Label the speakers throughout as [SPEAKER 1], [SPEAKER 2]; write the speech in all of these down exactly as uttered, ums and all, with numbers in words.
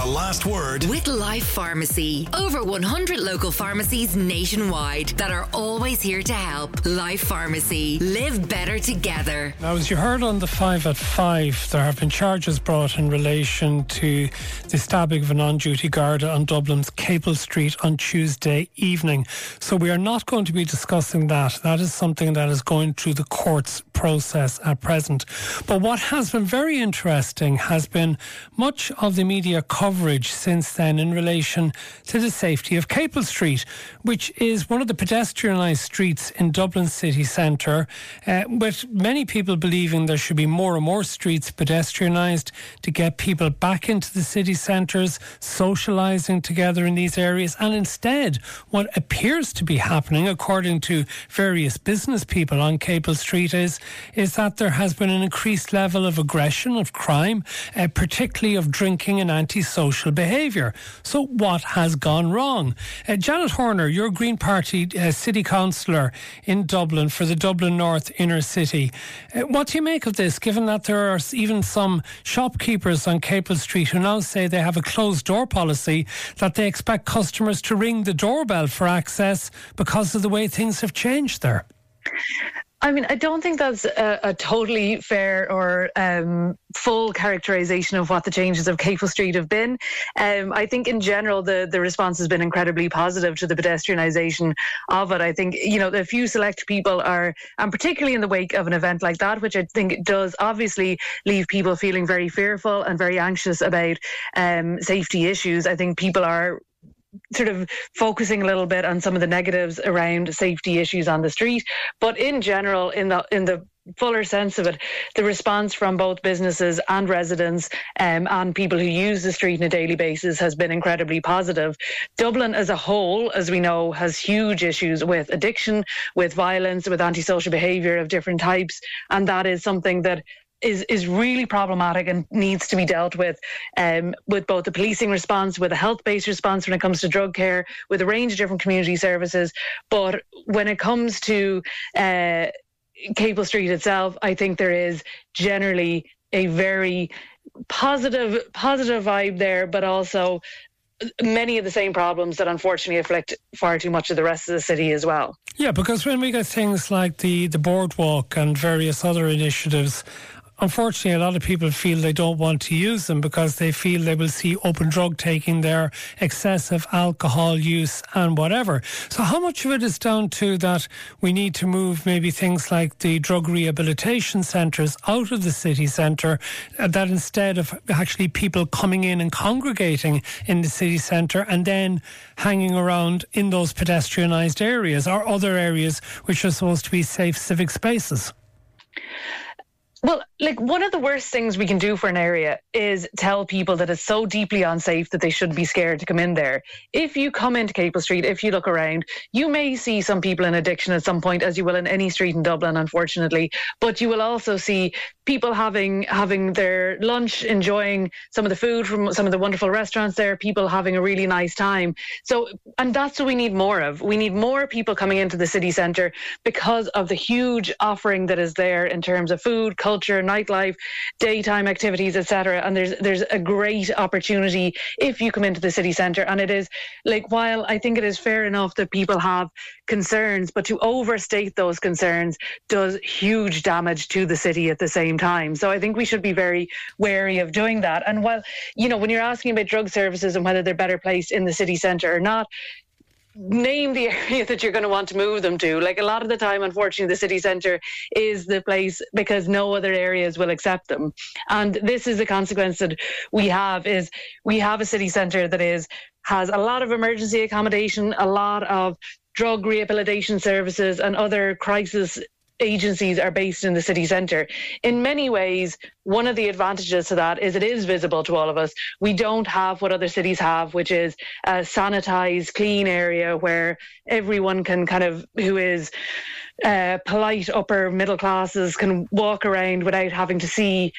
[SPEAKER 1] The Last Word
[SPEAKER 2] with Life Pharmacy. Over one hundred local pharmacies nationwide that are always here to help. Life Pharmacy. Live better together.
[SPEAKER 3] Now, as you heard on the five at five, there have been charges brought in relation to the stabbing of a non-duty Garda on Dublin's Capel Street on Tuesday evening. So we are not going to be discussing that. That is something that is going through the courts process at present. But what has been very interesting has been much of the media coverage since then in relation to the safety of Capel Street, which is one of the pedestrianised streets in Dublin city centre, uh, with many people believing there should be more and more streets pedestrianised to get people back into the city centres, socialising together in these areas. And instead, what appears to be happening, according to various business people on Capel Street, is, is that there has been an increased level of aggression, of crime, uh, particularly of drinking and antisocial behaviour. So what has gone wrong? Uh, Janet Horner, you're Green Party uh, City Councillor in Dublin for the Dublin North Inner City. Uh, what do you make of this, given that there are even some shopkeepers on Capel Street who now say they have a closed door policy, that they expect customers to ring the doorbell for access because of the way things have changed there?
[SPEAKER 4] I mean, I don't think that's a, a totally fair or um, full characterisation of what the changes of Capel Street have been. Um, I think in general, the, the response has been incredibly positive to the pedestrianisation of it. I think, you know, a few select people are, and particularly in the wake of an event like that, which I think does obviously leave people feeling very fearful and very anxious about um, safety issues. I think people are sort of focusing a little bit on some of the negatives around safety issues on the street. But in general, in the in the fuller sense of it, the response from both businesses and residents um, and people who use the street on a daily basis has been incredibly positive. Dublin as a whole, as we know, has huge issues with addiction, with violence, with antisocial behaviour of different types. And that is something that is is really problematic and needs to be dealt with um, with both the policing response, with a health-based response when it comes to drug care, with a range of different community services. But when it comes to uh, Capel Street itself, I think there is generally a very positive positive vibe there, but also many of the same problems that unfortunately afflict far too much of the rest of the city as well.
[SPEAKER 3] Yeah, because when we get things like the, the boardwalk and various other initiatives, unfortunately, a lot of people feel they don't want to use them because they feel they will see open drug taking there, excessive alcohol use and whatever. So how much of it is down to that we need to move maybe things like the drug rehabilitation centres out of the city centre, uh, that instead of actually people coming in and congregating in the city centre and then hanging around in those pedestrianised areas or other areas which are supposed to be safe civic spaces?
[SPEAKER 4] Well, like, one of the worst things we can do for an area is tell people that it's so deeply unsafe that they should be scared to come in there. If you come into Capel Street, if you look around, you may see some people in addiction at some point, as you will in any street in Dublin, unfortunately. But you will also see people having having their lunch, enjoying some of the food from some of the wonderful restaurants there, people having a really nice time. So, and that's what we need more of. We need more people coming into the city centre because of the huge offering that is there in terms of food, culture, nightlife, daytime activities, et cetera. And there's there's a great opportunity if you come into the city centre. And it is, like, while I think it is fair enough that people have concerns, but to overstate those concerns does huge damage to the city at the same time. So I think we should be very wary of doing that. And while, you know, when you're asking about drug services and whether they're better placed in the city centre or not, name the area that you're going to want to move them to. Like, a lot of the time, unfortunately, the city centre is the place because no other areas will accept them. And this is the consequence that we have, is we have a city centre that is has a lot of emergency accommodation, a lot of drug rehabilitation services and other crisis agencies are based in the city centre. In many ways, one of the advantages to that is it is visible to all of us. We don't have what other cities have, which is a sanitised, clean area where everyone can kind of, who is uh, polite upper middle classes, can walk around without having to see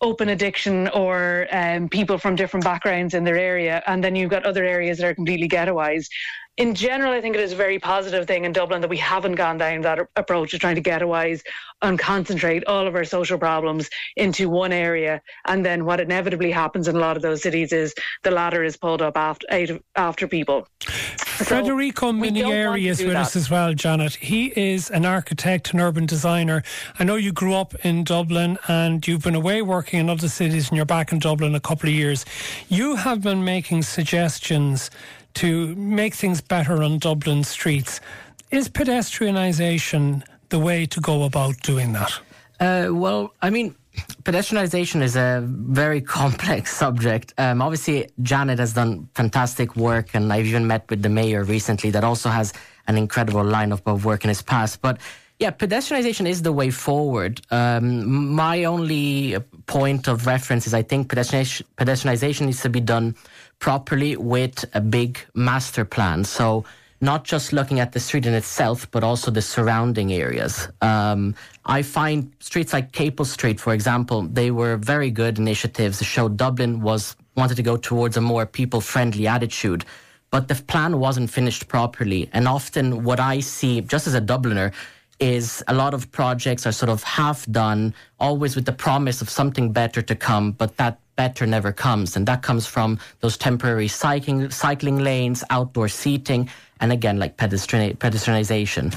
[SPEAKER 4] open addiction or um, people from different backgrounds in their area. And then you've got other areas that are completely ghettoised. In general, I think it is a very positive thing in Dublin that we haven't gone down that approach of trying to ghettoise and concentrate all of our social problems into one area. And then what inevitably happens in a lot of those cities is the ladder is pulled up after, after people.
[SPEAKER 3] Federico
[SPEAKER 4] so
[SPEAKER 3] Minieri is with
[SPEAKER 4] that.
[SPEAKER 3] us as well, Janet. He is an architect and urban designer. I know you grew up in Dublin and you've been away working in other cities and you're back in Dublin a couple of years. You have been making suggestions to make things better on Dublin streets. Is pedestrianisation the way to go about doing that?
[SPEAKER 1] Uh, well, I mean, pedestrianisation is a very complex subject. Um, obviously, Janet has done fantastic work, and I've even met with the mayor recently that also has an incredible lineup of work in his past. But yeah, pedestrianisation is the way forward. Um, my only point of reference is I think pedestrianisation, pedestrianisation needs to be done properly with a big master plan. So not just looking at the street in itself, but also the surrounding areas. Um, I find streets like Capel Street, for example, they were very good initiatives to show Dublin was wanted to go towards a more people-friendly attitude. But the plan wasn't finished properly. And often what I see, just as a Dubliner, is a lot of projects are sort of half done, always with the promise of something better to come, but that better never comes. And that comes from those temporary cycling, cycling lanes, outdoor seating, and again, like pedestrian, pedestrianisation.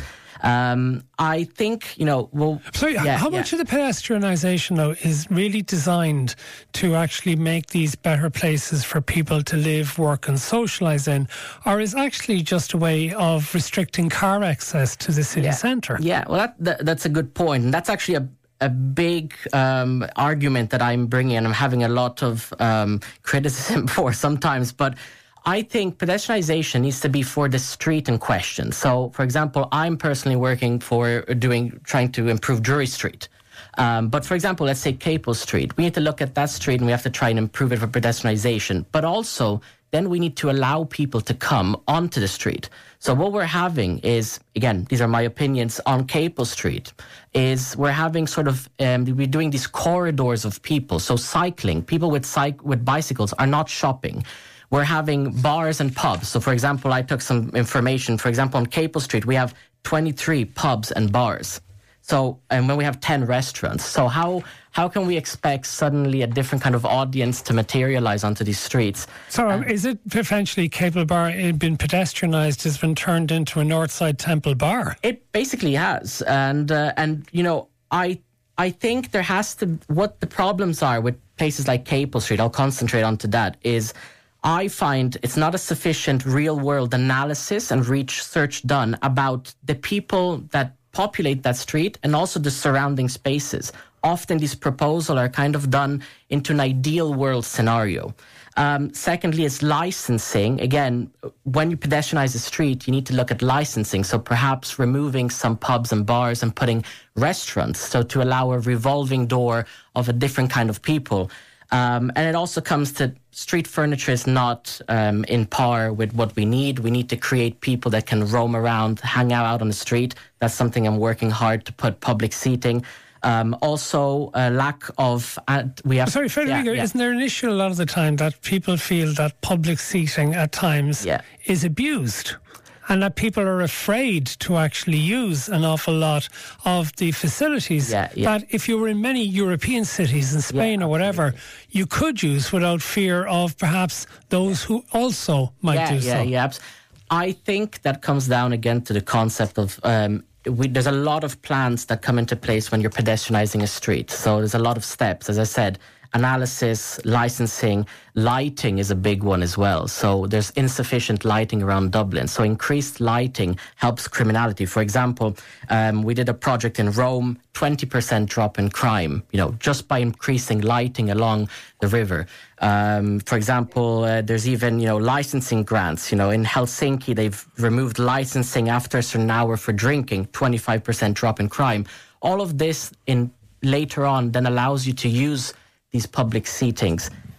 [SPEAKER 1] Um, I think, you know, well...
[SPEAKER 3] So
[SPEAKER 1] yeah,
[SPEAKER 3] how
[SPEAKER 1] yeah.
[SPEAKER 3] much of the pedestrianisation, though, is really designed to actually make these better places for people to live, work and socialise in, or is actually just a way of restricting car access to the city
[SPEAKER 1] yeah.
[SPEAKER 3] centre?
[SPEAKER 1] Yeah, well, that, that, that's a good point. And that's actually a a big um, argument that I'm bringing, and I'm having a lot of um, criticism for sometimes, but I think pedestrianisation needs to be for the street in question. So, for example, I'm personally working for doing, trying to improve Drury Street. Um, but for example, let's say Capel Street. We need to look at that street and we have to try and improve it for pedestrianisation. But also, then we need to allow people to come onto the street. So what we're having is, again, these are my opinions, on Capel Street, is we're having sort of, um, we're doing these corridors of people. So cycling, people with cyc- with bicycles are not shopping. We're having bars and pubs. So for example, I took some information. For example, on Capel Street, we have twenty-three pubs and bars. So, and when we have ten restaurants. So how how can we expect suddenly a different kind of audience to materialize onto these streets?
[SPEAKER 3] So
[SPEAKER 1] um,
[SPEAKER 3] is it eventually Capel Bar it been pedestrianised, has been turned into a Northside Temple bar?
[SPEAKER 1] It basically has. And, uh, and you know, I I think there has to, what the problems are with places like Capel Street, I'll concentrate onto that, is I find it's not a sufficient real-world analysis and research done about the people that populate that street and also the surrounding spaces. Often these proposals are kind of done into an ideal world scenario. Um, secondly, is licensing. Again, when you pedestrianize a street, you need to look at licensing. So perhaps removing some pubs and bars and putting restaurants, so to allow a revolving door of a different kind of people. Um, and it also comes to street furniture is not um, in par with what we need. We need to create people that can roam around, hang out on the street. That's something I'm working hard to put public seating. Um, also, a lack of... Uh, we have.
[SPEAKER 3] Sorry, Federico,
[SPEAKER 1] yeah, yeah.
[SPEAKER 3] isn't there an issue a lot of the time that people feel that public seating at times
[SPEAKER 1] Yeah.
[SPEAKER 3] is abused? And that people are afraid to actually use an awful lot of the facilities
[SPEAKER 1] Yeah, yeah.
[SPEAKER 3] that if you were in many European cities, in Spain
[SPEAKER 1] Yeah,
[SPEAKER 3] or whatever, you could use without fear of perhaps those who also might
[SPEAKER 1] yeah,
[SPEAKER 3] do
[SPEAKER 1] yeah,
[SPEAKER 3] so.
[SPEAKER 1] Yeah, abs- I think that comes down again to the concept of... Um, we, there's a lot of plans that come into place when you're pedestrianizing a street. So there's a lot of steps, as I said. Analysis, licensing, lighting is a big one as well. So there's insufficient lighting around Dublin. So increased lighting helps criminality. For example, um, we did a project in Rome, twenty percent drop in crime, you know, just by increasing lighting along the river. Um, for example, uh, there's even, you know, licensing grants. You know, in Helsinki, they've removed licensing after a certain hour for drinking, twenty-five percent drop in crime. All of this in later on then allows you to use these public seatings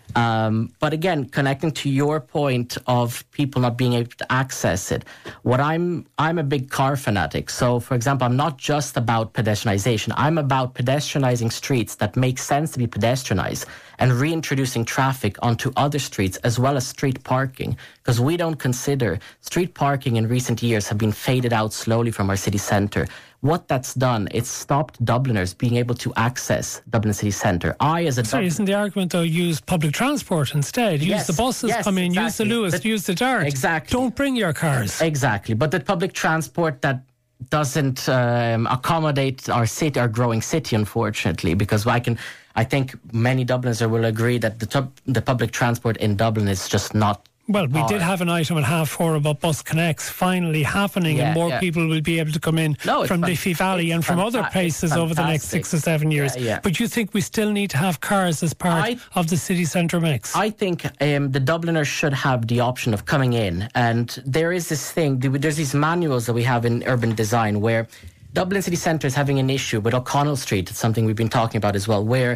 [SPEAKER 1] Um, but again, connecting to your point of people not being able to access it, what I'm I'm a big car fanatic. So, for example, I'm not just about pedestrianization. I'm about pedestrianizing streets that make sense to be pedestrianized and reintroducing traffic onto other streets as well as street parking, because we don't consider street parking in recent years have been faded out slowly from our city centre. What that's done, it's stopped Dubliners being able to access Dublin city centre. I, as a
[SPEAKER 3] Sorry,
[SPEAKER 1] Dub-
[SPEAKER 3] isn't the argument though use public transport instead? Use
[SPEAKER 1] Yes,
[SPEAKER 3] the buses
[SPEAKER 1] yes,
[SPEAKER 3] come in, use the
[SPEAKER 1] exactly.
[SPEAKER 3] Lewis,
[SPEAKER 1] The-
[SPEAKER 3] use the Dart.
[SPEAKER 1] Exactly.
[SPEAKER 3] Don't bring your cars.
[SPEAKER 1] Exactly. But the public transport that doesn't um, accommodate our city, our growing city, unfortunately, because I can, I think many Dubliners will agree that the tub, the public transport in Dublin is just not.
[SPEAKER 3] Well, we did
[SPEAKER 1] Or-
[SPEAKER 3] have an item at half four about Bus Connects finally happening,
[SPEAKER 1] Yeah,
[SPEAKER 3] and more
[SPEAKER 1] yeah.
[SPEAKER 3] people will be able to come in
[SPEAKER 1] No, it's
[SPEAKER 3] from
[SPEAKER 1] fan-
[SPEAKER 3] Liffey Valley
[SPEAKER 1] it's
[SPEAKER 3] and from
[SPEAKER 1] fanta-
[SPEAKER 3] other
[SPEAKER 1] it's
[SPEAKER 3] places over the next
[SPEAKER 1] fantastic.
[SPEAKER 3] six or seven years.
[SPEAKER 1] Yeah, yeah.
[SPEAKER 3] But you think we still need to have cars as part
[SPEAKER 1] I-
[SPEAKER 3] of the city centre mix?
[SPEAKER 1] I think um, the Dubliners should have the option of coming in, and there is this thing. There's these manuals that we have in urban design where Dublin city centre is having an issue with O'Connell Street. It's something we've been talking about as well, where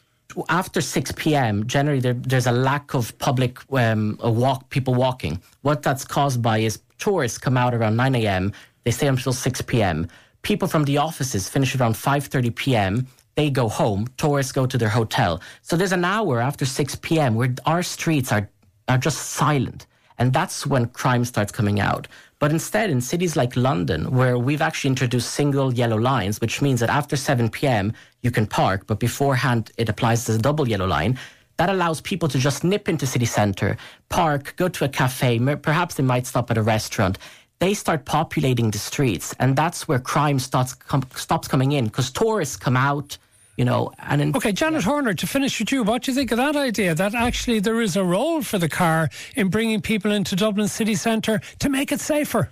[SPEAKER 1] after six p.m. generally there, there's a lack of public um, a walk people walking. What that's caused by is tourists come out around nine a.m. They stay until six p.m. People from the offices finish around five thirty p.m. They go home. Tourists go to their hotel. So there's an hour after six p.m. where our streets are are just silent, and that's when crime starts coming out. But instead, in cities like London, where we've actually introduced single yellow lines, which means that after seven p.m. you can park, but beforehand it applies as a double yellow line, that allows people to just nip into city centre, park, go to a cafe, m- perhaps they might stop at a restaurant. They start populating the streets, and that's where crime starts com- stops coming in, because tourists come out, you know, and in,
[SPEAKER 3] Okay, Janet Horner, to finish with you, what do you think of that idea that actually there is a role for the car in bringing people into Dublin city centre to make it safer?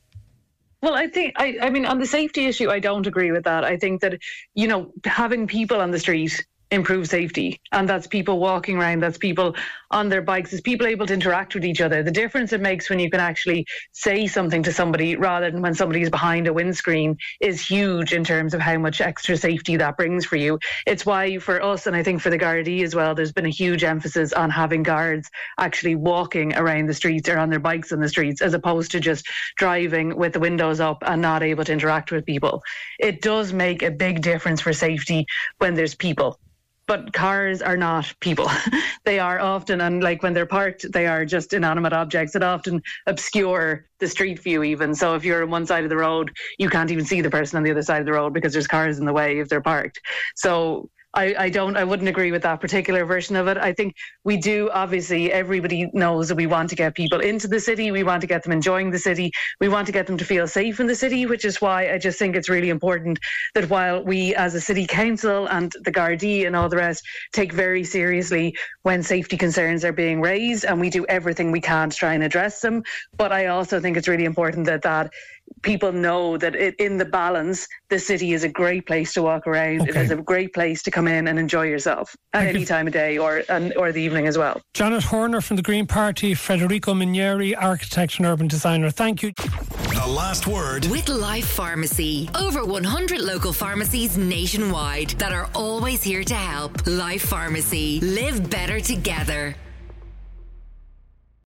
[SPEAKER 4] Well, I think, I, I mean, on the safety issue, I don't agree with that. I think that, you know, having people on the street improves safety. And that's people walking around, that's people on their bikes, it's people able to interact with each other. The difference it makes when you can actually say something to somebody rather than when somebody is behind a windscreen is huge in terms of how much extra safety that brings for you. It's why for us, and I think for the Gardaí as well, there's been a huge emphasis on having guards actually walking around the streets or on their bikes on the streets, as opposed to just driving with the windows up and not able to interact with people. It does make a big difference for safety when there's people. But cars are not people. They are often, and like when they're parked, they are just inanimate objects that often obscure the street view even. So if you're on one side of the road, you can't even see the person on the other side of the road because there's cars in the way if they're parked. So I, I don't, I wouldn't agree with that particular version of it. I think we do, obviously, everybody knows that we want to get people into the city. We want to get them enjoying the city. We want to get them to feel safe in the city, which is why I just think it's really important that while we as a city council and the Gardaí and all the rest take very seriously when safety concerns are being raised, and we do everything we can to try and address them. But I also think it's really important that that people know that it, in the balance, the city is a great place to walk around.
[SPEAKER 3] Okay.
[SPEAKER 4] It is a great place to come in and enjoy yourself at
[SPEAKER 3] Thank
[SPEAKER 4] any
[SPEAKER 3] you.
[SPEAKER 4] time of day or and, or the evening as well.
[SPEAKER 3] Janet Horner from the Green Party, Federico Minieri, architect and urban designer. Thank you.
[SPEAKER 5] The last word
[SPEAKER 2] With Life Pharmacy. Over one hundred local pharmacies nationwide that are always here to help. Life Pharmacy. Live better together.